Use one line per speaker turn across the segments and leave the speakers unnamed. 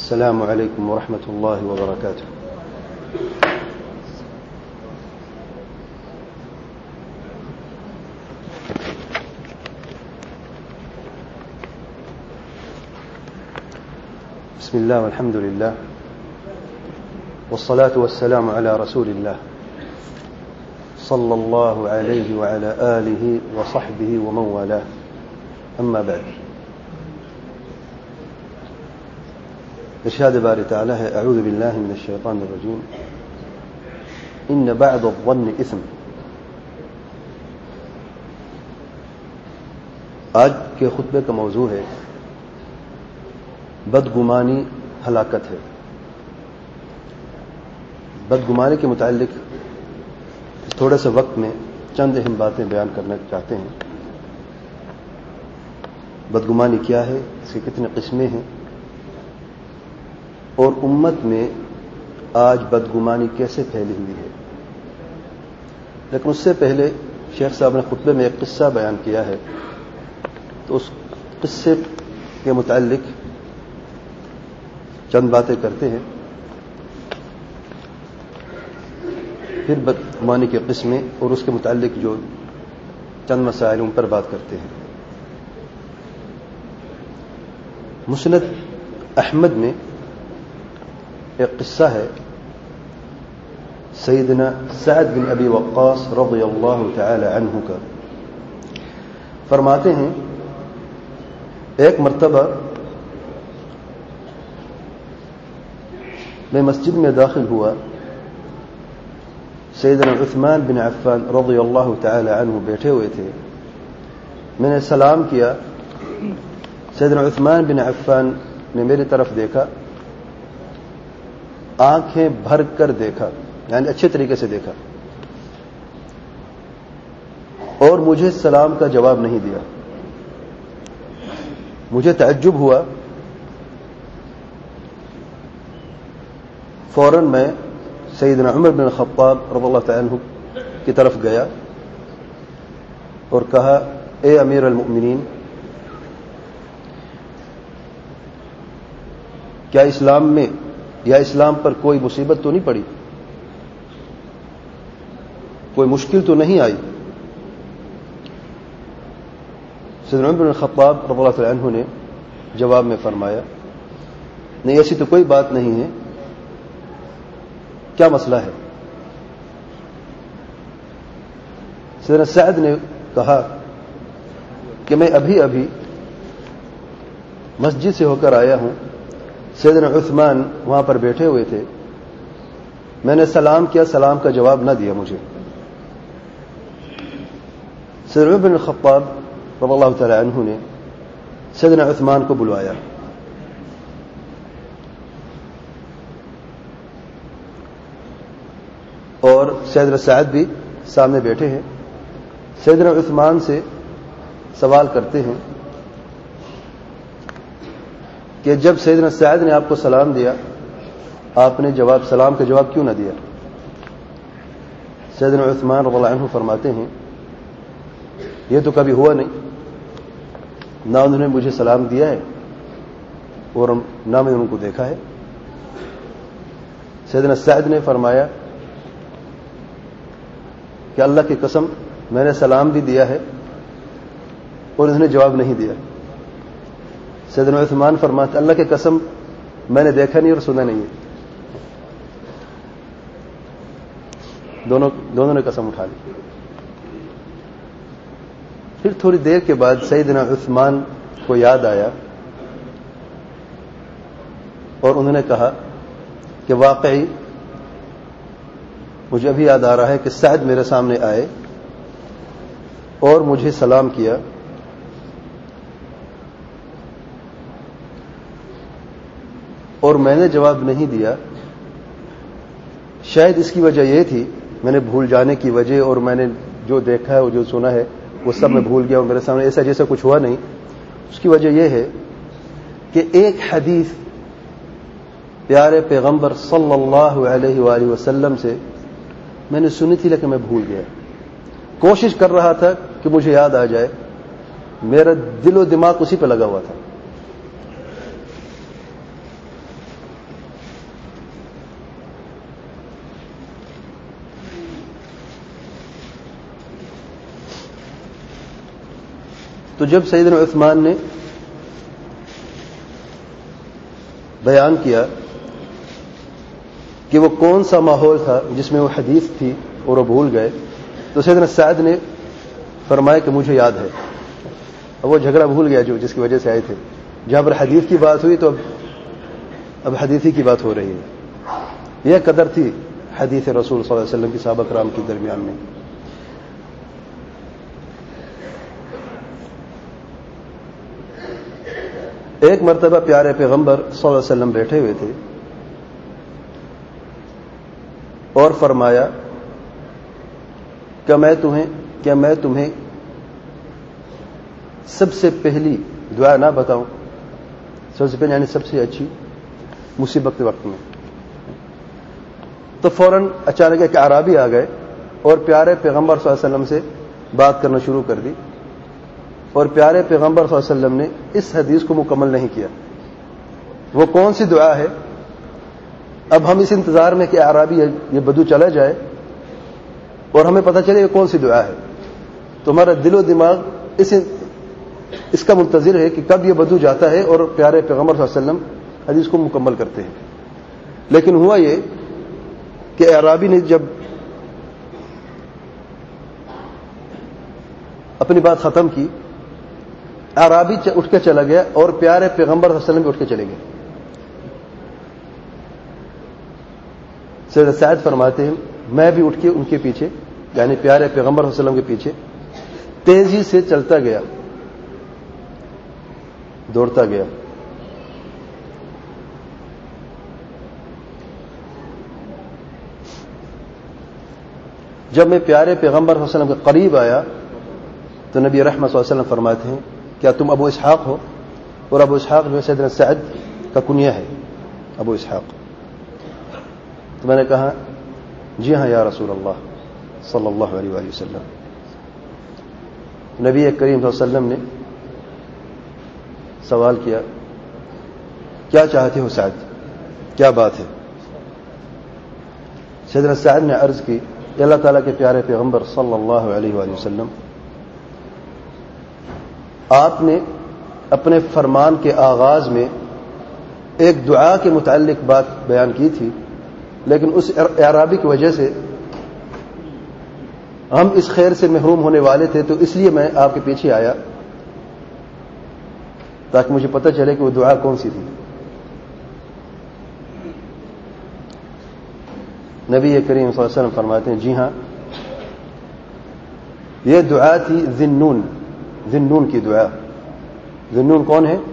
السلام عليكم ورحمة الله وبركاته. بسم الله والحمد لله والصلاة والسلام على رسول الله صلى الله عليه وعلى آله وصحبه ومن والاه. أما بعد. ارشاد باری تعالی ہے اعوذ باللہ من الشیطان الرجیم ان بعض الظن اثم. آج کے خطبے کا موضوع ہے بدگمانی ہلاکت ہے. بدگمانی کے متعلق تھوڑے سے وقت میں چند اہم باتیں بیان کرنا چاہتے ہیں. بدگمانی کیا ہے، اس کی کتنے قسمیں ہیں، اور امت میں آج بدگمانی کیسے پھیلی ہوئی ہے. لیکن اس سے پہلے شیخ صاحب نے خطبے میں ایک قصہ بیان کیا ہے، تو اس قصے کے متعلق چند باتیں کرتے ہیں، پھر بدگمانی کی قسمیں اور اس کے متعلق جو چند مسائل ان پر بات کرتے ہیں. مسند احمد میں ایک قصہ ہے سیدنا سعد بن ابی وقاص رضی اللہ تعالی عنہ کا. فرماتے ہیں ایک مرتبہ میں مسجد میں داخل ہوا، سیدنا عثمان بن عفان رضی اللہ تعالی عنہ بیٹھے ہوئے تھے. میں نے سلام کیا. سیدنا عثمان بن عفان نے میری طرف دیکھا، آنکھیں بھر کر دیکھا، یعنی اچھے طریقے سے دیکھا، اور مجھے سلام کا جواب نہیں دیا. مجھے تعجب ہوا. فوراً میں سیدنا عمر بن الخطاب رضی اللہ تعالی عنہ کی طرف گیا اور کہا اے امیر المؤمنین، کیا اسلام میں یا اسلام پر کوئی مصیبت تو نہیں پڑی، کوئی مشکل تو نہیں آئی؟ سیدنا عمر بن الخطاب رضی اللہ تعالی عنہ نے جواب میں فرمایا نہیں، ایسی تو کوئی بات نہیں ہے، کیا مسئلہ ہے؟ سیدنا سعد نے کہا کہ میں ابھی مسجد سے ہو کر آیا ہوں، سیدنا عثمان وہاں پر بیٹھے ہوئے تھے، میں نے سلام کیا، سلام کا جواب نہ دیا مجھے. سیدنا عمر بن الخطاب رضی اللہ تعالی عنہ نے سیدنا عثمان کو بلوایا. اور سیدنا سعد بھی سامنے بیٹھے ہیں. سیدنا عثمان سے سوال کرتے ہیں کہ جب سیدنا سعد نے آپ کو سلام دیا، آپ نے سلام کا جواب کیوں نہ دیا؟ سیدنا عثمان رضی اللہ عنہ فرماتے ہیں یہ تو کبھی ہوا نہیں، نہ انہوں نے مجھے سلام دیا ہے اور نہ میں ان کو دیکھا ہے. سیدنا سعد نے فرمایا کہ اللہ کی قسم میں نے سلام بھی دیا ہے اور انہوں نے جواب نہیں دیا. سیدنا عثمان فرماتے اللہ کی قسم میں نے دیکھا نہیں اور سنا نہیں ہے. دونوں نے قسم اٹھا لی. پھر تھوڑی دیر کے بعد سیدنا عثمان کو یاد آیا اور انہوں نے کہا کہ واقعی مجھے ابھی یاد آ رہا ہے کہ سعد میرے سامنے آئے اور مجھے سلام کیا، اور میں نے جواب نہیں دیا. شاید اس کی وجہ یہ تھی، میں نے بھول جانے کی وجہ، اور میں نے جو دیکھا ہے اور جو سنا ہے وہ سب میں بھول گیا اور میرے سامنے ایسا جیسا کچھ ہوا نہیں. اس کی وجہ یہ ہے کہ ایک حدیث پیارے پیغمبر صلی اللہ علیہ وآلہ وسلم سے میں نے سنی تھی لیکن میں بھول گیا. کوشش کر رہا تھا کہ مجھے یاد آ جائے، میرا دل و دماغ اسی پہ لگا ہوا تھا. تو جب سیدنا عثمان نے بیان کیا کہ وہ کون سا ماحول تھا جس میں وہ حدیث تھی اور وہ بھول گئے، تو سیدنا سعد نے فرمایا کہ مجھے یاد ہے. اب وہ جھگڑا بھول گیا جو جس کی وجہ سے آئے تھے. جہاں پر حدیث کی بات ہوئی تو اب حدیثی کی بات ہو رہی ہے. یہ قدر تھی حدیث رسول صلی اللہ علیہ وسلم کی صحابہ کرام کے درمیان میں. ایک مرتبہ پیارے پیغمبر صلی اللہ علیہ وسلم بیٹھے ہوئے تھے اور فرمایا کہ میں تمہیں سب سے پہلی دعا نہ بتاؤں؟ سب سے پہلے یعنی سب سے اچھی مصیبت کے وقت میں. تو فوراً اچانک ایک اعرابی آ گئے اور پیارے پیغمبر صلی اللہ علیہ وسلم سے بات کرنا شروع کر دی، اور پیارے پیغمبر صلی اللہ علیہ وسلم نے اس حدیث کو مکمل نہیں کیا. وہ کون سی دعا ہے؟ اب ہم اس انتظار میں کہ اعرابی یہ بدو چلا جائے اور ہمیں پتہ چلے یہ کون سی دعا ہے، تو ہمارا دل و دماغ اس کا منتظر ہے کہ کب یہ بدو جاتا ہے اور پیارے پیغمبر صلی اللہ علیہ وسلم حدیث کو مکمل کرتے ہیں. لیکن ہوا یہ کہ اعرابی نے جب اپنی بات ختم کی، اعرابی اٹھ کے چلا گیا اور پیارے پیغمبر صلی اللہ علیہ وسلم بھی اٹھ کے چلے گئے. سیدنا سعد فرماتے ہیں میں بھی اٹھ کے ان کے پیچھے یعنی پیارے پیغمبر صلی اللہ علیہ وسلم کے پیچھے تیزی سے چلتا گیا، دوڑتا گیا. جب میں پیارے پیغمبر صلی اللہ علیہ وسلم کے قریب آیا تو نبی رحمت صلی اللہ علیہ وسلم فرماتے ہیں کیا تم ابو اسحاق ہو؟ اور ابو اسحاق جو ہے سیدنا سعد کا کنیہ ہے ابو اسحاق. تو میں نے کہا جی ہاں یا رسول اللہ صلی اللہ علیہ وآلہ وسلم. نبی کریم صلی اللہ علیہ وسلم نے سوال کیا کیا چاہتے ہو سعد، کیا بات ہے؟ سیدنا سعد نے عرض کی اللہ تعالیٰ کے پیارے پیغمبر صلی اللہ علیہ وآلہ وسلم، آپ نے اپنے فرمان کے آغاز میں ایک دعا کے متعلق بات بیان کی تھی، لیکن اس اعرابی کی وجہ سے ہم اس خیر سے محروم ہونے والے تھے، تو اس لیے میں آپ کے پیچھے آیا تاکہ مجھے پتہ چلے کہ وہ دعا کون سی تھی. نبی کریم صلی اللہ علیہ وسلم فرماتے ہیں جی ہاں یہ دعا تھی ذنون کی دعا. ذنون کون ہے؟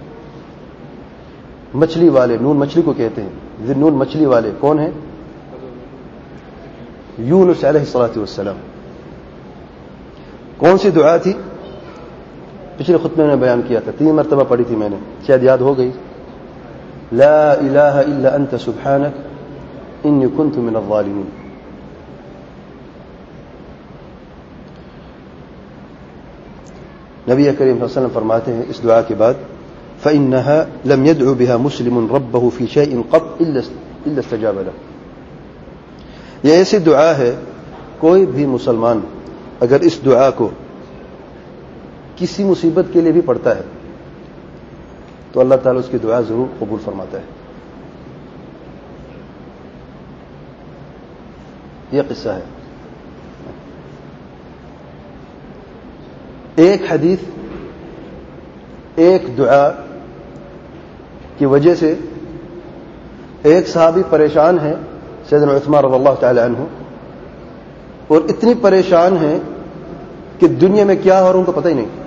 مچھلی والے، نون مچھلی کو کہتے ہیں. ذنون مچھلی والے کون ہیں؟ یونس علیہ الصلوۃ والسلام. کون سی دعا تھی؟ پچھلے خطبے میں بیان کیا تھا، 3 مرتبہ پڑھی تھی میں نے، شاید یاد ہو گئی. لا الہ الا انت سبحانک انی کنت من الظالمین. نبی کریم صلی اللہ علیہ وسلم فرماتے ہیں اس دعا کے بعد فإنها لم يدعو بها مسلم ربه في شيء قط الا استجاب له. یہ ایسی دعا ہے کوئی بھی مسلمان اگر اس دعا کو کسی مصیبت کے لیے بھی پڑھتا ہے تو اللہ تعالیٰ اس کی دعا ضرور قبول فرماتا ہے. یہ قصہ ہے. ایک حدیث ایک دعا کی وجہ سے ایک صحابی پریشان ہے سیدنا عثمان رضی اللہ تعالی عنہ، اور اتنی پریشان ہیں کہ دنیا میں کیا ہو رہا ان کو پتہ ہی نہیں.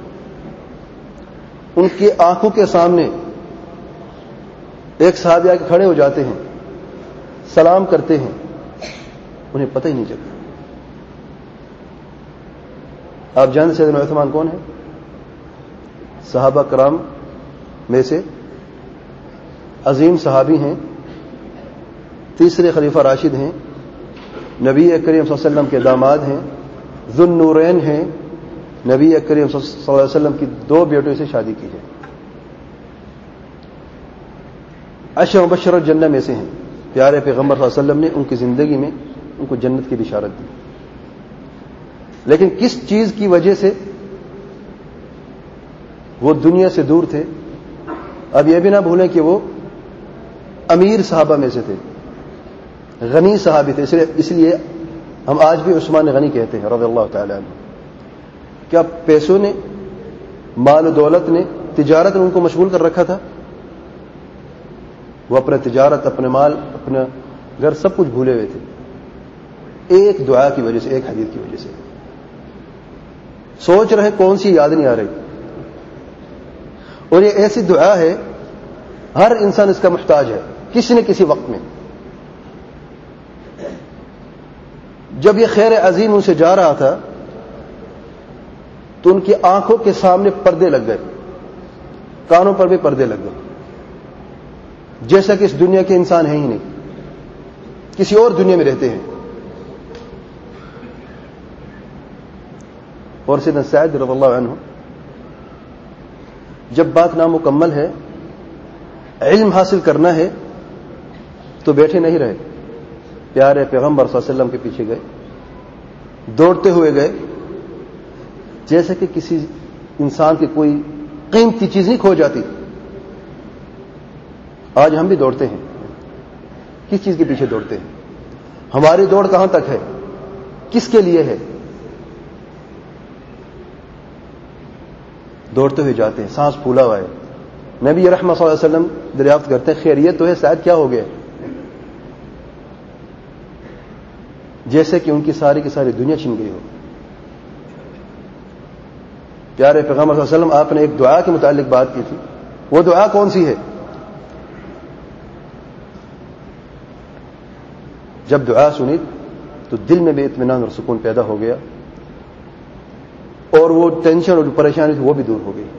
ان کی آنکھوں کے سامنے ایک صحابی آ کے کھڑے ہو جاتے ہیں، سلام کرتے ہیں، انہیں پتہ ہی نہیں چلتا. آپ جانتے سیدنا عثمان کون ہے؟ صحابہ کرام میں سے عظیم صحابی ہیں، تیسرے خلیفہ راشد ہیں، نبی کریم صلی اللہ علیہ وسلم کے داماد ہیں، ذو النورین ہیں، نبی کریم صلی اللہ علیہ وسلم کی 2 بیٹوں سے شادی کی ہے، 10 مبشر الجنہ میں سے ہیں. پیارے پیغمبر صلی اللہ علیہ وسلم نے ان کی زندگی میں ان کو جنت کی بشارت دی. لیکن کس چیز کی وجہ سے وہ دنیا سے دور تھے. اب یہ بھی نہ بھولیں کہ وہ امیر صحابہ میں سے تھے, غنی صحابی تھے. اس لیے ہم آج بھی عثمان غنی کہتے ہیں رضی اللہ تعالی عنہ. کیا پیسوں نے, مال و دولت نے, تجارت نے ان کو مشغول کر رکھا تھا؟ وہ اپنے تجارت, اپنے مال, اپنا گھر سب کچھ بھولے ہوئے تھے, ایک دعا کی وجہ سے, ایک حدیث کی وجہ سے. سوچ رہے کون سی یاد نہیں آ رہی. اور یہ ایسی دعا ہے ہر انسان اس کا محتاج ہے کسی نہ کسی وقت میں. جب یہ خیر عظیم ان سے جا رہا تھا تو ان کی آنکھوں کے سامنے پردے لگ گئے, کانوں پر بھی پردے لگ گئے, جیسا کہ اس دنیا کے انسان ہیں ہی نہیں, کسی اور دنیا میں رہتے ہیں. اور سیدنا سعد رضی اللہ عنہ جب بات نامکمل ہے, علم حاصل کرنا ہے, تو بیٹھے نہیں رہے, پیارے پیغمبر صلی اللہ علیہ وسلم کے پیچھے گئے, دوڑتے ہوئے گئے, جیسے کہ کسی انسان کی کوئی قیمتی چیز نہیں کھو جاتی. آج ہم بھی دوڑتے ہیں, کس چیز کے پیچھے دوڑتے ہیں؟ ہماری دوڑ کہاں تک ہے, کس کے لیے ہے؟ دوڑتے ہوئے جاتے ہیں, سانس پھولا ہوا ہے. نبی رحمت صلی اللہ علیہ وسلم دریافت کرتے ہیں خیریت تو ہے, شاید کیا ہو گیا؟ جیسے کہ ان کی ساری کی ساری دنیا چھن گئی ہو. پیارے پیغمبر صلی اللہ علیہ وسلم آپ نے ایک دعا کے متعلق بات کی تھی, وہ دعا کون سی ہے؟ جب دعا سنی تو دل میں بھی اطمینان اور سکون پیدا ہو گیا, اور وہ ٹینشن اور پریشانی تھی وہ بھی دور ہو گئی.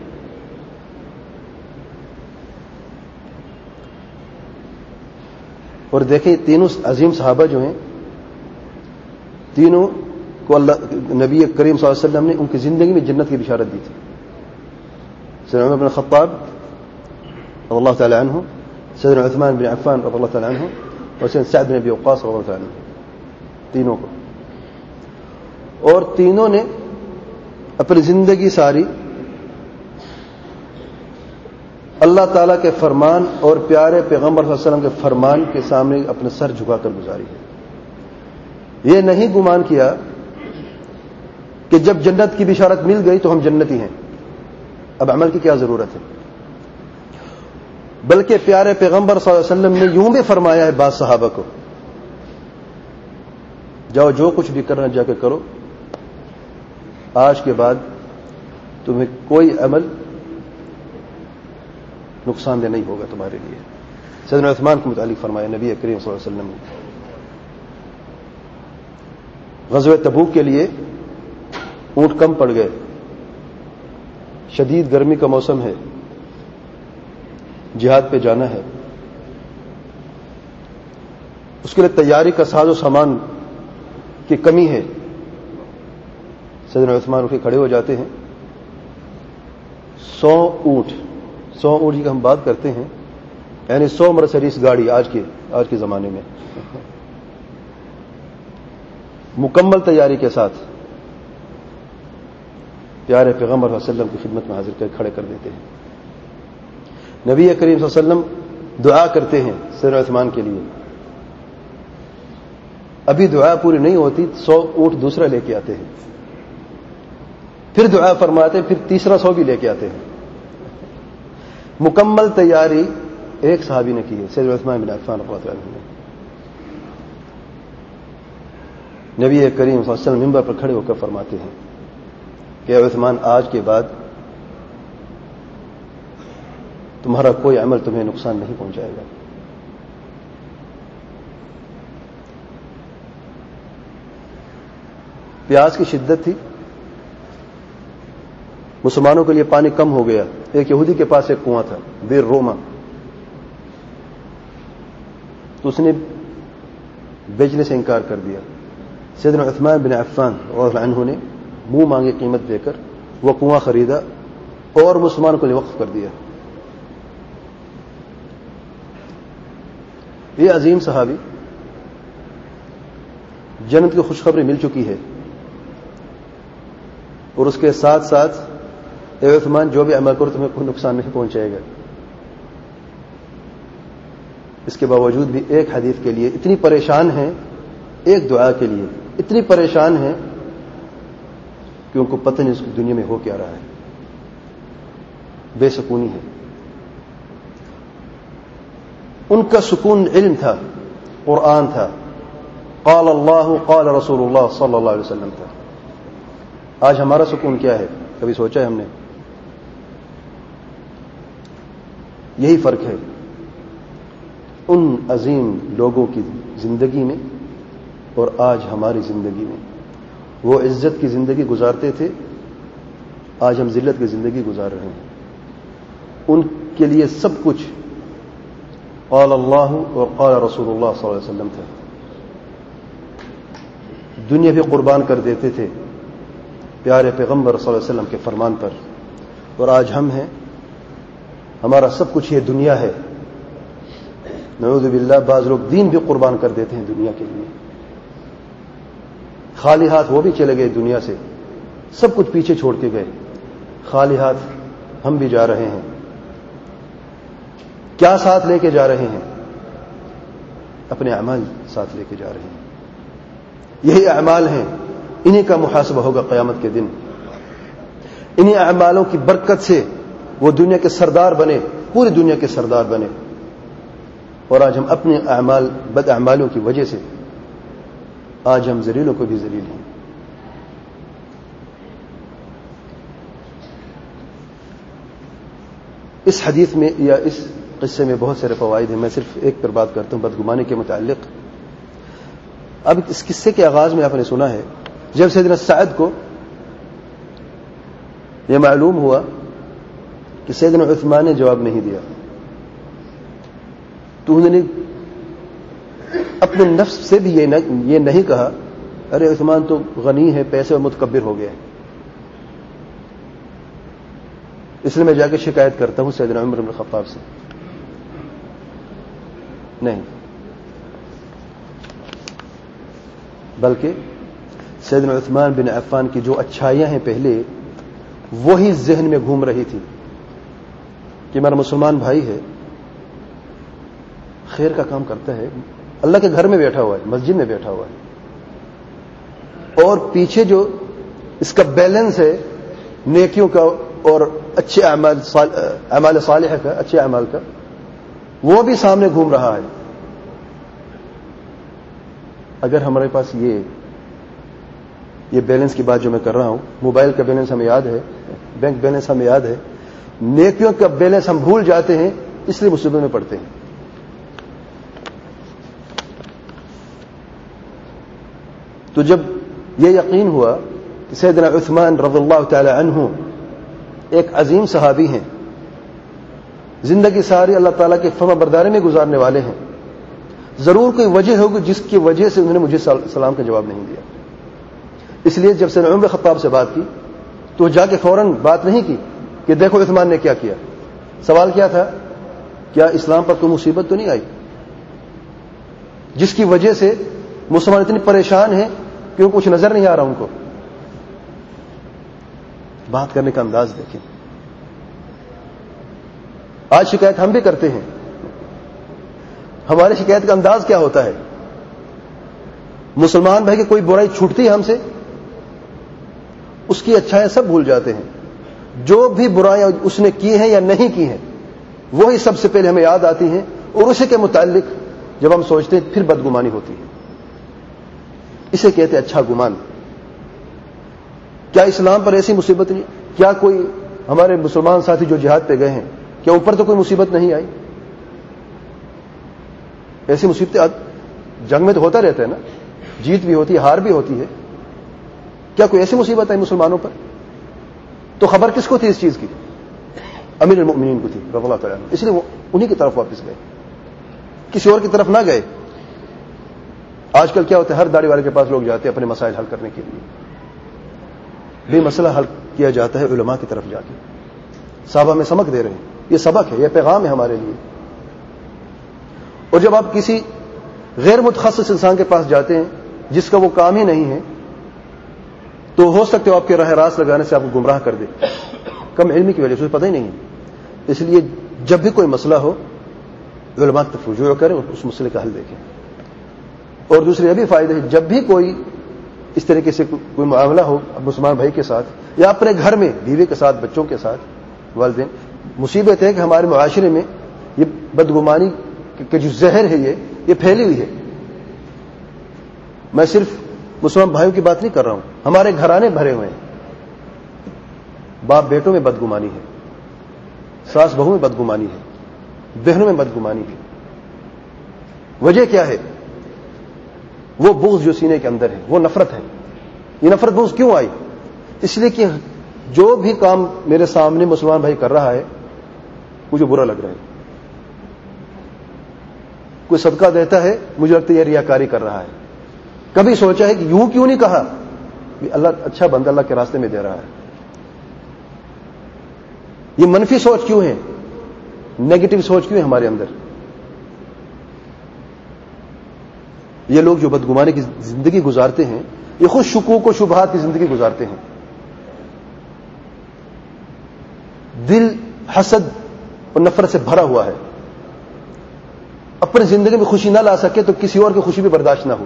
اور دیکھیں تینوں عظیم صحابہ جو ہیں, تینوں کو اللہ نبی کریم صلی اللہ علیہ وسلم نے ان کی زندگی میں جنت کی بشارت دی تھی. سیدنا عمر بن الخطاب رضی اللہ تعالی عنہ, سیدنا عثمان بن عفان رضی اللہ تعالی عنہ, اور سیدنا سعد بن ابی وقاص رضی اللہ تعالی عنہ, تینوں کو. اور تینوں نے اپنی زندگی ساری اللہ تعالیٰ کے فرمان اور پیارے پیغمبر صلی اللہ علیہ وسلم کے فرمان کے سامنے اپنے سر جھکا کر گزاری ہے. یہ نہیں گمان کیا کہ جب جنت کی بشارت مل گئی تو ہم جنتی ہیں, اب عمل کی کیا ضرورت ہے. بلکہ پیارے پیغمبر صلی اللہ علیہ وسلم نے یوں بھی فرمایا ہے بعض صحابہ کو, جاؤ جو کچھ بھی کرنا جا کے کرو, آج کے بعد تمہیں کوئی عمل نقصان دہ نہیں ہوگا تمہارے لیے. سیدنا عثمان کے متعلق فرمایا نبی کریم صلی اللہ علیہ وسلم نے. غزوہ تبوک کے لیے اونٹ کم پڑ گئے, شدید گرمی کا موسم ہے, جہاد پہ جانا ہے, اس کے لیے تیاری کا ساز و سامان کی کمی ہے. سیدنا عثمان اٹھ کے کھڑے ہو جاتے ہیں. 100 اونٹ کی ہم بات کرتے ہیں, یعنی 100 مرسڈیز گاڑی آج کے زمانے میں, مکمل تیاری کے ساتھ پیارے پیغمبر صلی اللہ علیہ وسلم کی خدمت میں حاضر کر کھڑے کر دیتے ہیں. نبی کریم صلی اللہ علیہ وسلم دعا کرتے ہیں سیدنا عثمان کے لیے. ابھی دعا پوری نہیں ہوتی, 100 اونٹ دوسرا لے کے آتے ہیں, پھر دعا فرماتے ہیں, پھر تیسرا 100 بھی لے کے آتے ہیں. مکمل تیاری ایک صحابی نے کی ہے, سیدنا عثمان بن عفان رضی اللہ عنہ. نبی کریم صلی اللہ علیہ وسلم منبر پر کھڑے ہو کر فرماتے ہیں کہ اے عثمان, آج کے بعد تمہارا کوئی عمل تمہیں نقصان نہیں پہنچائے گا. پیاس کی شدت تھی, مسلمانوں کے لیے پانی کم ہو گیا. ایک یہودی کے پاس ایک کنواں تھا, بیر روما, تو اس نے بیچنے سے انکار کر دیا. سیدنا عثمان بن عفان رضی اللہ عنہ نے منہ مانگی قیمت دے کر وہ کنواں خریدا اور مسلمانوں کو لیے وقف کر دیا. یہ عظیم صحابی, جنت کی خوشخبری مل چکی ہے, اور اس کے ساتھ ساتھ اے عثمان جو بھی عمل کرو تمہیں کوئی نقصان نہیں پہنچائے گا. اس کے باوجود بھی ایک حدیث کے لیے اتنی پریشان ہیں, ایک دعا کے لیے اتنی پریشان ہیں کہ ان کو پتہ نہیں اس کی دنیا میں ہو کیا رہا ہے, بے سکونی ہے. ان کا سکون علم تھا, قرآن تھا, قال اللہ قال رسول اللہ صلی اللہ علیہ وسلم تھا. آج ہمارا سکون کیا ہے؟ کبھی سوچا ہے ہم نے؟ یہی فرق ہے ان عظیم لوگوں کی زندگی میں اور آج ہماری زندگی میں. وہ عزت کی زندگی گزارتے تھے, آج ہم ذلت کی زندگی گزار رہے ہیں. ان کے لیے سب کچھ قال اللہ اور قال رسول اللہ صلی اللہ علیہ وسلم تھا. دنیا بھی قربان کر دیتے تھے پیارے پیغمبر صلی اللہ علیہ وسلم کے فرمان پر. اور آج ہم ہیں, ہمارا سب کچھ یہ دنیا ہے. نعوذ باللہ, بعض لوگ دین بھی قربان کر دیتے ہیں دنیا کے لیے. خالی ہاتھ وہ بھی چلے گئے دنیا سے, سب کچھ پیچھے چھوڑ کے گئے. خالی ہاتھ ہم بھی جا رہے ہیں. کیا ساتھ لے کے جا رہے ہیں؟ اپنے اعمال ساتھ لے کے جا رہے ہیں. یہی اعمال ہیں, انہی کا محاسبہ ہوگا قیامت کے دن. انہی اعمالوں کی برکت سے وہ دنیا کے سردار بنے, پوری دنیا کے سردار بنے. اور آج ہم اپنے اعمال بد اعمالوں کی وجہ سے آج ہم ذلیلوں کو بھی ذلیل ہیں. اس حدیث میں یا اس قصے میں بہت سارے فوائد ہیں. میں صرف ایک پر بات کرتا ہوں, بدگمانی کے متعلق. اب اس قصے کے آغاز میں آپ نے سنا ہے, جب سیدنا سعد کو یہ معلوم ہوا کہ سیدنا عثمان نے جواب نہیں دیا, تو انہوں نے اپنے نفس سے بھی یہ نہیں کہا ارے عثمان تو غنی ہے, پیسے اور متکبر ہو گیا ہے, اس لیے میں جا کے شکایت کرتا ہوں سیدنا عمر بن الخطاب سے. نہیں, بلکہ سیدنا عثمان بن عفان کی جو اچھائیاں ہیں پہلے, وہی ذہن میں گھوم رہی تھی کہ میرا مسلمان بھائی ہے, خیر کا کام کرتا ہے, اللہ کے گھر میں بیٹھا ہوا ہے, مسجد میں بیٹھا ہوا ہے, اور پیچھے جو اس کا بیلنس ہے نیکیوں کا اور اچھے اعمال صالحہ کا, اچھے اعمال کا, وہ بھی سامنے گھوم رہا ہے. اگر ہمارے پاس یہ بیلنس کی بات جو میں کر رہا ہوں, موبائل کا بیلنس ہمیں یاد ہے, بینک بیلنس ہمیں یاد ہے, نیکیوں کا بیلنس ہم بھول جاتے ہیں, اس لیے مصیبت میں پڑتے ہیں. تو جب یہ یقین ہوا کہ سیدنا عثمان رضی اللہ تعالی عنہ ایک عظیم صحابی ہیں, زندگی ساری اللہ تعالیٰ کے فرما برداری میں گزارنے والے ہیں, ضرور کوئی وجہ ہوگی جس کی وجہ سے انہوں نے مجھے سلام کا جواب نہیں دیا. اس لیے جب سیدنا عمر خطاب سے بات کی تو جا کے فوراً بات نہیں کی کہ دیکھو عثمان نے کیا کیا. سوال کیا تھا, کیا اسلام پر کوئی مصیبت تو نہیں آئی جس کی وجہ سے مسلمان اتنی پریشان ہیں کہ وہ کچھ نظر نہیں آ رہا ان کو. بات کرنے کا انداز دیکھیں. آج شکایت ہم بھی کرتے ہیں, ہماری شکایت کا انداز کیا ہوتا ہے؟ مسلمان بھائی کی کوئی برائی چھوٹتی ہے ہم سے, اس کی اچھائیں سب بھول جاتے ہیں. جو بھی برائیاں اس نے کی ہیں یا نہیں کی ہیں وہی سب سے پہلے ہمیں یاد آتی ہیں, اور اسی کے متعلق جب ہم سوچتے ہیں پھر بدگمانی ہوتی ہے. اسے کہتے ہیں اچھا گمان. کیا اسلام پر ایسی مصیبت نہیں؟ کیا کوئی ہمارے مسلمان ساتھی جو جہاد پہ گئے ہیں, کیا اوپر تو کوئی مصیبت نہیں آئی؟ ایسی مصیبتیں جنگ میں تو ہوتا رہتا ہے نا, جیت بھی ہوتی ہے, ہار بھی ہوتی ہے. کیا کوئی ایسی مصیبت آئی مسلمانوں پر؟ تو خبر کس کو تھی اس چیز کی؟ امیر المؤمنین کو تھی رضی اللہ تعالیٰ عنہ. اس لیے وہ انہی کی طرف واپس گئے, کسی اور کی طرف نہ گئے. آج کل کیا ہوتا ہے, ہر داڑھی والے کے پاس لوگ جاتے ہیں اپنے مسائل حل کرنے کے لیے. بھی مسئلہ حل کیا جاتا ہے علماء کی طرف جا کے. صحابہ میں سبق دے رہے ہیں, یہ سبق ہے, یہ پیغام ہے ہمارے لیے. اور جب آپ کسی غیر متخصص انسان کے پاس جاتے ہیں جس کا وہ کام ہی نہیں ہے, تو ہو سکتا ہے آپ کے راہ راست لگانے سے آپ کو گمراہ کر دے. کم علمی کی وجہ سے پتہ ہی نہیں. اس لیے جب بھی کوئی مسئلہ ہو علماء کی طرف رجوع کریں اور اس مسئلے کا حل دیکھیں. اور دوسرے یہ بھی فائدہ ہے جب بھی کوئی اس طریقے سے کوئی معاملہ ہو مسلمان بھائی کے ساتھ یا اپنے گھر میں بیوی کے ساتھ بچوں کے ساتھ والدین, مصیبت ہے کہ ہمارے معاشرے میں یہ بدگمانی کے جو زہر ہے یہ پھیلی ہوئی ہے. میں صرف مسلمان بھائیوں کی بات نہیں کر رہا ہوں, ہمارے گھرانے بھرے ہوئے ہیں. باپ بیٹوں میں بدگمانی ہے, ساس بہو میں بدگمانی ہے, بہنوں میں بدگمانی ہے. وجہ کیا ہے؟ وہ بغض جو سینے کے اندر ہے, وہ نفرت ہے. یہ نفرت بغض کیوں آئی؟ اس لیے کہ جو بھی کام میرے سامنے مسلمان بھائی کر رہا ہے مجھے برا لگ رہا ہے. کوئی صدقہ دیتا ہے مجھے لگتا ہے یہ ریاکاری کر رہا ہے. کبھی سوچا ہے کہ یوں کیوں نہیں کہا کہ اللہ اچھا بندہ اللہ کے راستے میں دے رہا ہے. یہ منفی سوچ کیوں ہے, نیگیٹو سوچ کیوں ہے ہمارے اندر؟ یہ لوگ جو بدگمانی کی زندگی گزارتے ہیں یہ خود شکوک و شبہات کی زندگی گزارتے ہیں. دل حسد اور نفرت سے بھرا ہوا ہے. اپنی زندگی میں خوشی نہ لا سکے تو کسی اور کی خوشی بھی برداشت نہ ہو.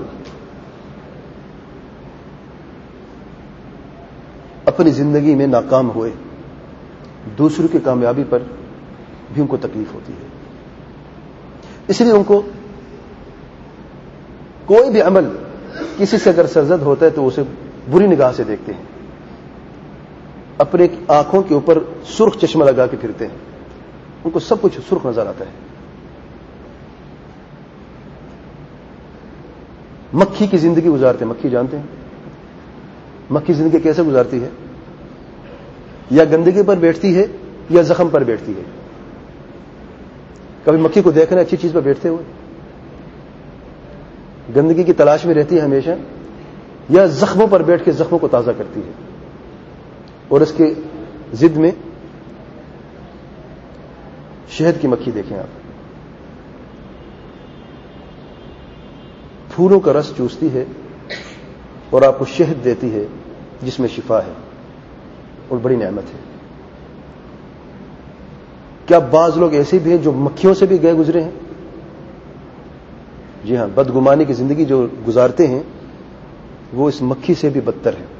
اپنی زندگی میں ناکام ہوئے, دوسروں کی کامیابی پر بھی ان کو تکلیف ہوتی ہے. اس لیے ان کو کوئی بھی عمل کسی سے اگر سرزد ہوتا ہے تو اسے بری نگاہ سے دیکھتے ہیں, اپنے آنکھوں کے اوپر سرخ چشمہ لگا کے پھرتے ہیں. ان کو سب کچھ سرخ نظر آتا ہے. مکھی کی زندگی گزارتے ہیں. مکھی جانتے ہیں مکھی زندگی کیسے گزارتی ہے؟ یا گندگی پر بیٹھتی ہے یا زخم پر بیٹھتی ہے. کبھی مکھی کو دیکھنا اچھی چیز پر بیٹھتے ہوئے؟ گندگی کی تلاش میں رہتی ہے ہمیشہ, یا زخموں پر بیٹھ کے زخموں کو تازہ کرتی ہے. اور اس کے ضد میں شہد کی مکھی دیکھیں آپ, پھولوں کا رس چوستی ہے اور آپ کو شہد دیتی ہے جس میں شفا ہے اور بڑی نعمت ہے. کیا بعض لوگ ایسے بھی ہیں جو مکھیوں سے بھی گئے گزرے ہیں؟ جی ہاں, بدگمانی کی زندگی جو گزارتے ہیں وہ اس مکھی سے بھی بدتر ہے,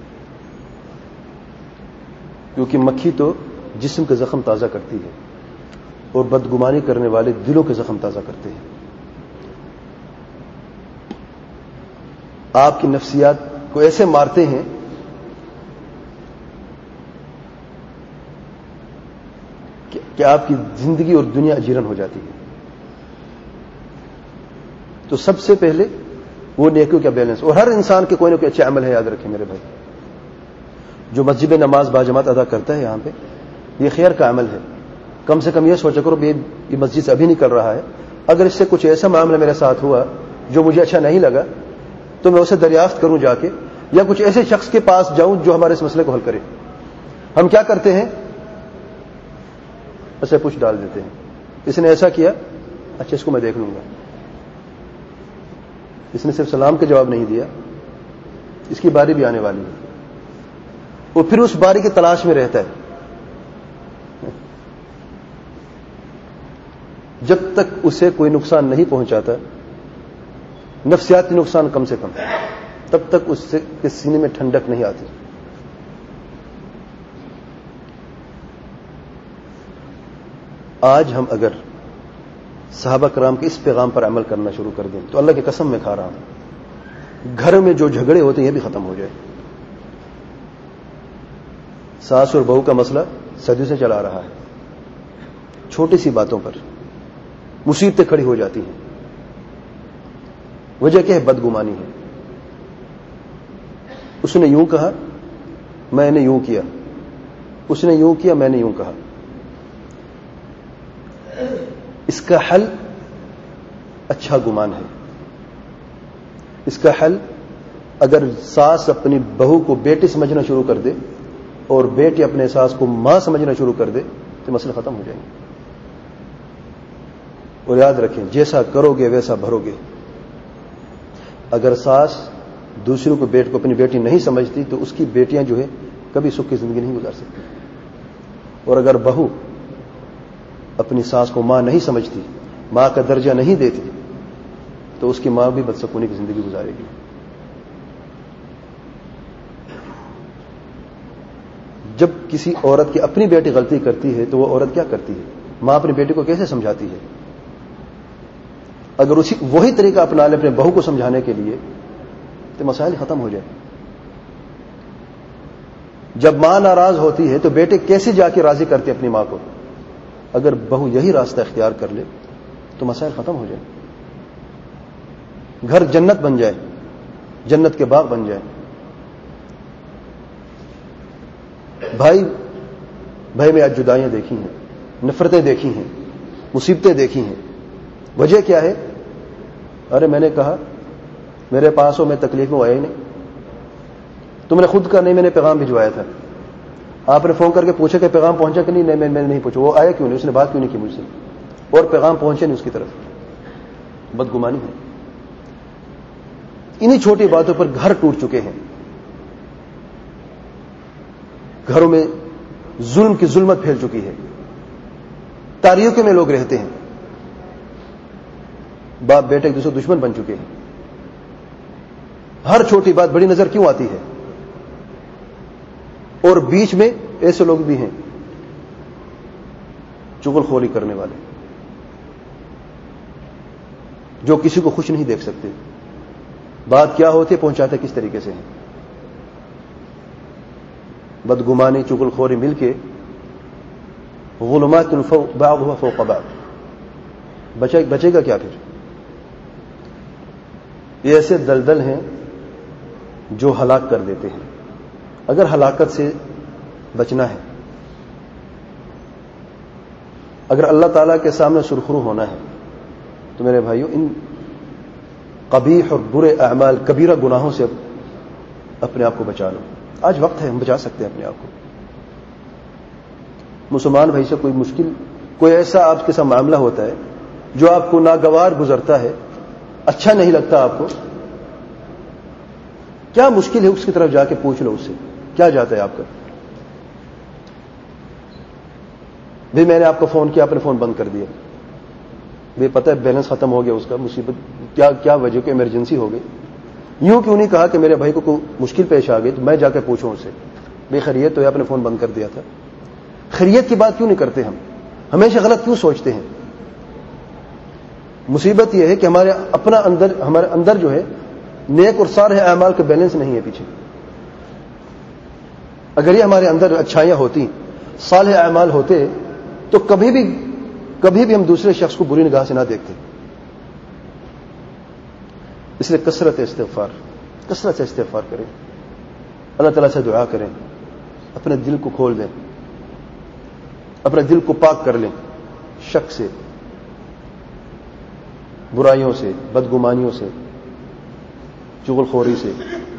کیونکہ مکھی تو جسم کے زخم تازہ کرتی ہے اور بدگمانی کرنے والے دلوں کے زخم تازہ کرتے ہیں. آپ کی نفسیات کو ایسے مارتے ہیں کہ آپ کی زندگی اور دنیا اجیرن ہو جاتی ہے. تو سب سے پہلے وہ نیکیوں کا بیلنس, اور ہر انسان کے کوئی نہ کوئی اچھا عمل ہے. یاد رکھیں میرے بھائی, جو مسجد میں نماز باجماعت ادا کرتا ہے یہاں پہ, یہ خیر کا عمل ہے. کم سے کم یہ سوچا کرو یہ مسجد سے ابھی نہیں کر رہا ہے, اگر اس سے کچھ ایسا معاملہ میرے ساتھ ہوا جو مجھے اچھا نہیں لگا تو میں اسے دریافت کروں جا کے, یا کچھ ایسے شخص کے پاس جاؤں جو ہمارے اس مسئلے کو حل کرے. ہم کیا کرتے ہیں؟ ایسے پوچھ ڈال دیتے ہیں, اس نے ایسا کیا, اچھا اس کو میں دیکھ لوں گا. اس نے صرف سلام کا جواب نہیں دیا, اس کی باری بھی آنے والی ہے. وہ پھر اس باری کی تلاش میں رہتا ہے جب تک اسے کوئی نقصان نہیں پہنچاتا, نفسیاتی نقصان کم سے کم, تب تک اس سے کے سینے میں ٹھنڈک نہیں آتی. آج ہم اگر صحابہ کرام کے اس پیغام پر عمل کرنا شروع کر دیں تو اللہ کی قسم میں کھا رہا ہوں گھر میں جو جھگڑے ہوتے ہیں یہ بھی ختم ہو جائے. ساس اور بہو کا مسئلہ صدیوں سے چلا رہا ہے, چھوٹی سی باتوں پر مصیبتیں کھڑی ہو جاتی ہیں. وجہ کیا ہے؟ بدگمانی ہے. اس نے یوں کہا, میں نے یوں کیا, اس نے یوں کیا, میں نے یوں کہا. اس کا حل اچھا گمان ہے. اس کا حل اگر ساس اپنی بہو کو بیٹی سمجھنا شروع کر دے اور بیٹی اپنے ساس کو ماں سمجھنا شروع کر دے تو مسئلے ختم ہو جائیں گے. اور یاد رکھیں, جیسا کرو گے ویسا بھرو گے. اگر ساس دوسروں کو بیٹ کو اپنی بیٹی نہیں سمجھتی تو اس کی بیٹیاں جو ہے کبھی سکھ کی زندگی نہیں گزار سکتی. اور اگر بہو اپنی ساس کو ماں نہیں سمجھتی، ماں کا درجہ نہیں دیتی، تو اس کی ماں بھی بدسکونی کی زندگی گزارے گی. جب کسی عورت کی اپنی بیٹی غلطی کرتی ہے تو وہ عورت کیا کرتی ہے؟ ماں اپنی بیٹی کو کیسے سمجھاتی ہے؟ اگر وہی طریقہ اپنا لے اپنے بہو کو سمجھانے کے لیے تو مسائل ختم ہو جائے. جب ماں ناراض ہوتی ہے تو بیٹے کیسے جا کے راضی کرتے اپنی ماں کو؟ اگر بہو یہی راستہ اختیار کر لے تو مسائل ختم ہو جائے، گھر جنت بن جائے، جنت کے باغ بن جائے. بھائی میں آج جدائیاں دیکھی ہیں، نفرتیں دیکھی ہیں، مصیبتیں دیکھی ہیں. وجہ کیا ہے؟ ارے میں نے کہا میرے پاس ہو، میں تکلیف میں آیا ہی نہیں. تم نے خود کہا نہیں میں نے پیغام بھجوایا تھا. آپ نے فون کر کے پوچھا کہ پیغام پہنچا کہ نہیں؟ میں نے نہیں پوچھا. وہ آیا کیوں نہیں؟ اس نے بات کیوں نہیں کی مجھ سے؟ اور پیغام پہنچے نہیں اس کی طرف. بدگمانی ہے. انہی چھوٹی باتوں پر گھر ٹوٹ چکے ہیں. گھروں میں ظلم کی ظلمت پھیل چکی ہے. تاریخوں میں لوگ رہتے ہیں. باپ بیٹے ایک دوسرے دشمن بن چکے ہیں. ہر چھوٹی بات بڑی نظر کیوں آتی ہے؟ اور بیچ میں ایسے لوگ بھی ہیں چغل خوری کرنے والے، جو کسی کو خوش نہیں دیکھ سکتے. بات کیا ہوتی ہے، پہنچاتے کس طریقے سے ہیں. بدگمانی چغل خوری مل کے غلمات بعضها فوق بعض. بچے گا کیا پھر؟ یہ ایسے دلدل ہیں جو ہلاک کر دیتے ہیں. اگر ہلاکت سے بچنا ہے، اگر اللہ تعالیٰ کے سامنے سرخرو ہونا ہے، تو میرے بھائیوں ان قبیح اور برے اعمال کبیرہ گناہوں سے اپنے آپ کو بچا لو. آج وقت ہے، ہم بچا سکتے ہیں اپنے آپ کو. مسلمان بھائی سے کوئی مشکل، کوئی ایسا آپ کے ساتھ معاملہ ہوتا ہے جو آپ کو ناگوار گزرتا ہے، اچھا نہیں لگتا آپ کو، کیا مشکل ہے اس کی طرف جا کے پوچھ لو اس سے، کیا جاتا ہے آپ کا؟ بھی میں نے آپ کو فون کیا، آپ نے فون بند کر دیا. بھی پتہ ہے بیلنس ختم ہو گیا اس کا، مصیبت کیا وجہ کہ ایمرجنسی ہو گئی. یوں کیوں نہیں کہا کہ میرے بھائی کو کوئی مشکل پیش آ گئی تو میں جا کے پوچھوں اس سے، بے خیریت تو ہے، آپ نے فون بند کر دیا تھا. خیریت کی بات کیوں نہیں کرتے؟ ہم ہمیشہ غلط کیوں سوچتے ہیں؟ مصیبت یہ ہے کہ ہمارے اندر جو ہے نیک اور صالح اعمال کا بیلنس نہیں ہے پیچھے. اگر یہ ہمارے اندر اچھائیاں ہوتی، صالح اعمال ہوتے، تو کبھی بھی ہم دوسرے شخص کو بری نگاہ سے نہ دیکھتے. اس لیے کثرت سے استغفار کریں، اللہ تعالیٰ سے دعا کریں، اپنے دل کو کھول دیں، اپنے دل کو پاک کر لیں شک سے، برائیوں سے، بدگمانیوں سے، چغل خوری سے،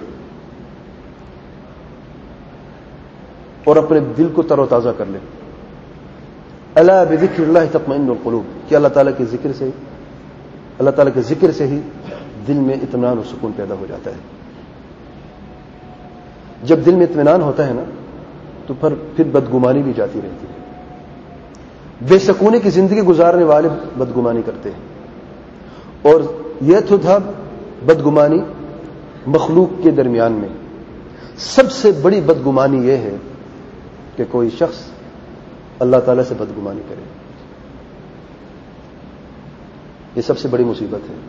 اور اپنے دل کو تر و تازہ کر لیں. الا بذکر اللہ تطمئن القلوب، کہ اللہ تعالیٰ کے ذکر سے ہی دل میں اطمینان اور سکون پیدا ہو جاتا ہے. جب دل میں اطمینان ہوتا ہے نا تو پھر بدگمانی بھی جاتی رہتی ہے. بے سکونی کی زندگی گزارنے والے بدگمانی کرتے ہیں. اور یہ تو تھا بدگمانی مخلوق کے درمیان میں. سب سے بڑی بدگمانی یہ ہے کہ کوئی شخص اللہ تعالیٰ سے بدگمانی کرے. یہ سب سے بڑی مصیبت ہے.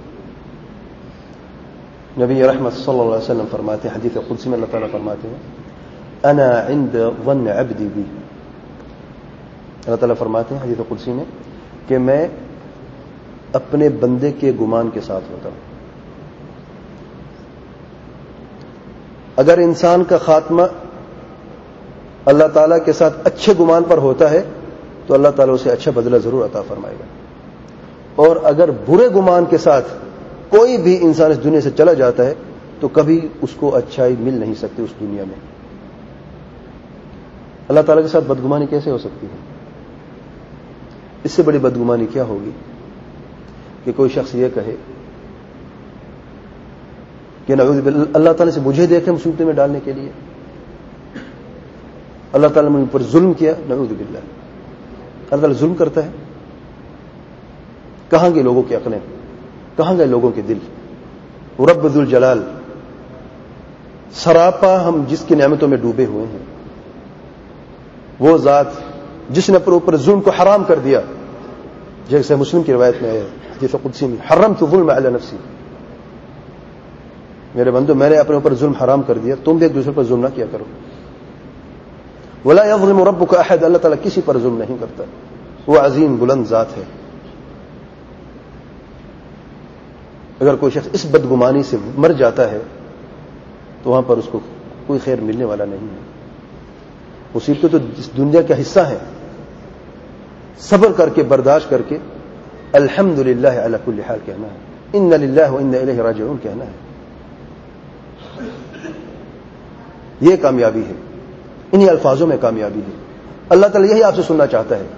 نبی رحمت صلی اللہ علیہ وسلم فرماتے ہیں، حدیث قدسی میں اللہ تعالیٰ فرماتے ہیں انا عند ظن عبدی بی. اللہ تعالیٰ فرماتے ہیں حدیث قدسی میں کہ میں اپنے بندے کے گمان کے ساتھ ہوتا ہوں. اگر انسان کا خاتمہ اللہ تعالیٰ کے ساتھ اچھے گمان پر ہوتا ہے تو اللہ تعالیٰ اسے اچھا بدلہ ضرور عطا فرمائے گا. اور اگر برے گمان کے ساتھ کوئی بھی انسان اس دنیا سے چلا جاتا ہے تو کبھی اس کو اچھائی مل نہیں سکتی اس دنیا میں. اللہ تعالیٰ کے ساتھ بدگمانی کیسے ہو سکتی ہے؟ اس سے بڑی بدگمانی کیا ہوگی کہ کوئی شخص یہ کہے کہ نعوذ باللہ اللہ تعالیٰ سے مجھے دیکھے مصیبتیں میں ڈالنے کے لیے. اللہ تعالیٰ نے ان پر ظلم کیا، نعوذ باللہ۔ اللہ تعالیٰ ظلم کرتا ہے؟ کہاں گئے لوگوں کی عقلیں، کہاں گئے لوگوں کے دل؟ رب ذو الجلال، سراپا ہم جس کی نعمتوں میں ڈوبے ہوئے ہیں، وہ ذات جس نے اپنے اوپر ظلم کو حرام کر دیا، جیسے مسلم کی روایت میں ہے، حدیث قدسی میں، حرمت الظلم علی نفسی، میرے بندو میں نے اپنے اوپر ظلم حرام کر دیا، تم بھی ایک دوسرے پر ظلم نہ کیا کرو۔ ولا یظلم ربک احد، اللہ تعالیٰ کسی پر ظلم نہیں کرتا، وہ عظیم بلند ذات ہے۔ اگر کوئی شخص اس بدگمانی سے مر جاتا ہے تو وہاں پر اس کو کوئی خیر ملنے والا نہیں ہے۔ مصیبتیں تو اس دنیا کا حصہ ہے، صبر کر کے برداشت کر کے الحمدللہ علی کل حال کہنا ہے، ان للہ و انا الیہ راجعون کہنا ہے، یہ کامیابی ہے، انہی الفاظوں میں کامیابی ہے۔ اللہ تعالیٰ یہی آپ سے سننا چاہتا ہے،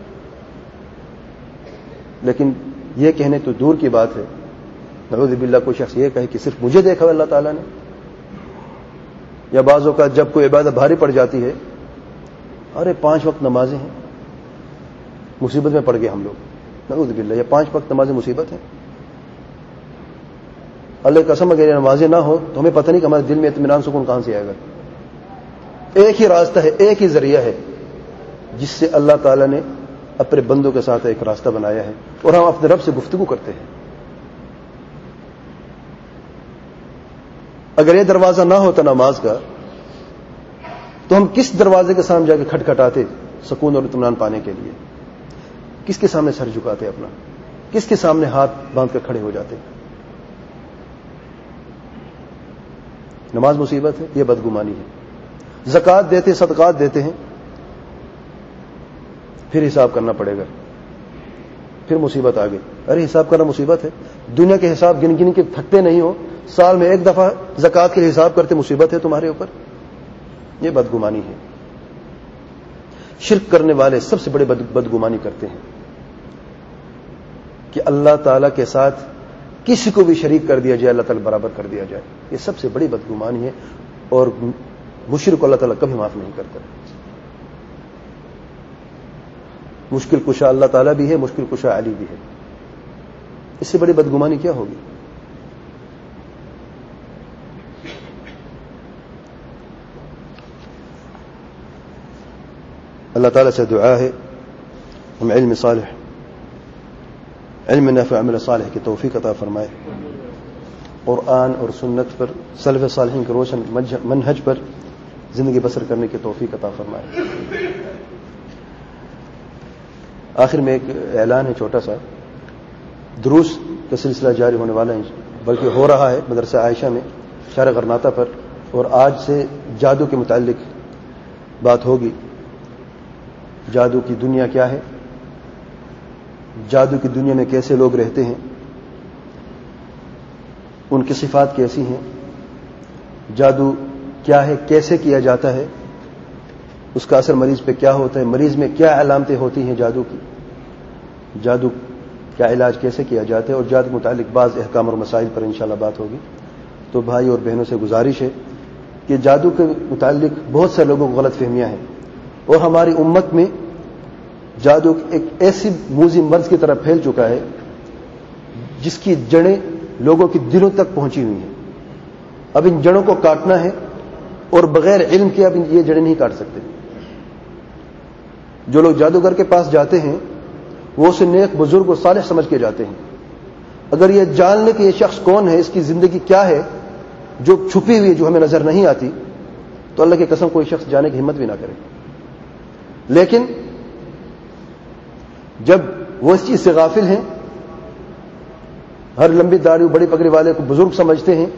لیکن یہ کہنے تو دور کی بات ہے، نعوذ باللہ کوئی شخص یہ کہے کہ صرف مجھے دیکھا اللہ تعالیٰ نے، یا بعضوں کا جب کوئی عبادت بھاری پڑ جاتی ہے، ارے 5 وقت نمازیں ہیں، مصیبت میں پڑ گئے ہم لوگ، نعوذ باللہ، یہ 5 وقت نمازیں مصیبت ہیں۔ اللہ کی قسم اگر یہ نمازیں نہ ہو تو ہمیں پتہ نہیں کہ ہمارے دل میں اطمینان سکون کہاں سے آئے گا۔ ایک ہی راستہ ہے، ایک ہی ذریعہ ہے جس سے اللہ تعالیٰ نے اپنے بندوں کے ساتھ ایک راستہ بنایا ہے، اور ہم اپنے رب سے گفتگو کرتے ہیں۔ اگر یہ دروازہ نہ ہوتا نماز کا تو ہم کس دروازے کے سامنے جا کے کھٹکھٹاتے سکون اور اطمینان پانے کے لیے؟ کس کے سامنے سر جھکاتے اپنا؟ کس کے سامنے ہاتھ باندھ کر کھڑے ہو جاتے؟ نماز مصیبت ہے، یہ بدگمانی ہے۔ زکوٰۃ دیتے، صدقات دیتے ہیں، پھر حساب کرنا پڑے گا، پھر مصیبت آ گئی۔ ارے حساب کرنا مصیبت ہے؟ دنیا کے حساب گن گن کے تھکتے نہیں ہو، سال میں ایک دفعہ زکوٰۃ کے حساب کرتے، مصیبت ہے تمہارے اوپر؟ یہ بدگمانی ہے۔ شرک کرنے والے سب سے بڑے بدگمانی کرتے ہیں کہ اللہ تعالیٰ کے ساتھ کسی کو بھی شریک کر دیا جائے، اللہ تعالیٰ برابر کر دیا جائے، یہ سب سے بڑی بدگمانی ہے، اور مشرک کو اللہ تعالیٰ کبھی معاف نہیں کرتا۔ مشکل کشا اللہ تعالیٰ بھی ہے، مشکل کشا علی بھی ہے، اس سے بڑی بدگمانی کیا ہوگی؟ اللہ تعالیٰ سے دعا ہے ہم علم صالح، علم نافع، عمل صالح کی توفیق عطا فرمائے، قرآن اور سنت پر، سلف صالحین کے روشن منہج پر زندگی بسر کرنے کی توفیق عطا فرمائے۔ آخر میں ایک اعلان ہے چھوٹا سا، دروس کا سلسلہ جاری ہونے والا ہے، بلکہ ہو رہا ہے مدرسہ عائشہ میں شہر غرناطہ پر، اور آج سے جادو کے متعلق بات ہوگی۔ جادو کی دنیا کیا ہے، جادو کی دنیا میں کیسے لوگ رہتے ہیں، ان کی صفات کیسی ہیں، جادو کیا ہے، کیسے کیا جاتا ہے، اس کا اثر مریض پہ کیا ہوتا ہے، مریض میں کیا علامتیں ہوتی ہیں جادو کی، جادو کا علاج کیسے کیا جاتا ہے، اور جادو کے متعلق بعض احکام اور مسائل پر انشاءاللہ بات ہوگی۔ تو بھائی اور بہنوں سے گزارش ہے کہ جادو کے متعلق بہت سے لوگوں کو غلط فہمیاں ہیں، اور ہماری امت میں جادو ایک ایسی موذی مرض کی طرح پھیل چکا ہے جس کی جڑیں لوگوں کے دلوں تک پہنچی ہوئی ہیں۔ اب ان جڑوں کو کاٹنا ہے، اور بغیر علم کے اب یہ جڑیں نہیں کاٹ سکتے۔ جو لوگ جادوگر کے پاس جاتے ہیں وہ اسے نیک بزرگ و صالح سمجھ کے جاتے ہیں۔ اگر یہ جان لے کہ یہ شخص کون ہے، اس کی زندگی کیا ہے جو چھپی ہوئی، جو ہمیں نظر نہیں آتی، تو اللہ کی قسم کوئی شخص جانے کی ہمت بھی نہ کرے۔ لیکن جب وہ اس چیز سے غافل ہیں، ہر لمبی داڑھی بڑی پگڑی والے کو بزرگ سمجھتے ہیں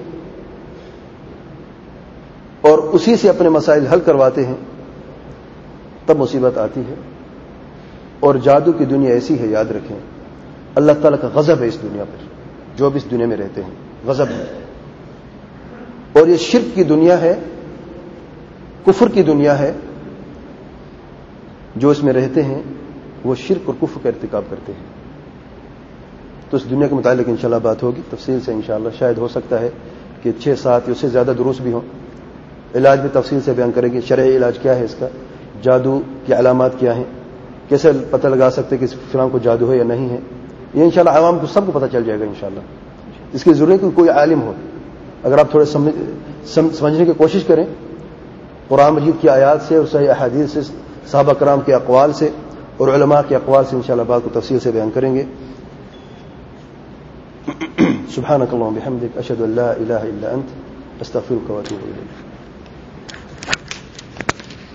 اور اسی سے اپنے مسائل حل کرواتے ہیں، تب مصیبت آتی ہے۔ اور جادو کی دنیا ایسی ہے، یاد رکھیں، اللہ تعالیٰ کا غضب ہے اس دنیا پر، جو بھی اس دنیا میں رہتے ہیں غضب ہے۔ اور یہ شرک کی دنیا ہے، کفر کی دنیا ہے، جو اس میں رہتے ہیں وہ شرک اور کفر کا ارتکاب کرتے ہیں۔ تو اس دنیا کے متعلق انشاءاللہ بات ہوگی تفصیل سے انشاءاللہ، شاید ہو سکتا ہے کہ 6-7 یا اس سے زیادہ دروس بھی ہوں، علاج بھی تفصیل سے بیان کریں گے. شرعی علاج کیا ہے اس کا, جادو کی علامات کیا ہیں, کیسے پتہ لگا سکتے کہ اس فلاں کو جادو ہے یا نہیں ہے. یہ انشاءاللہ عوام کو سب کو پتہ چل جائے گا انشاءاللہ. اس کی ضرورت ہے کہ کوئی عالم ہو. اگر آپ تھوڑے سمجھنے کی کوشش کریں قرآن مجید کی آیات سے اور صحیح احادیث سے, صحابہ کرام کے اقوال سے اور علماء کے اقوال سے انشاءاللہ بات کو تفصیل سے بیان کریں گے. سبحانک اللہم بحمدک اشہد ان لا الہ الا انت استغفرک واتوب الیک.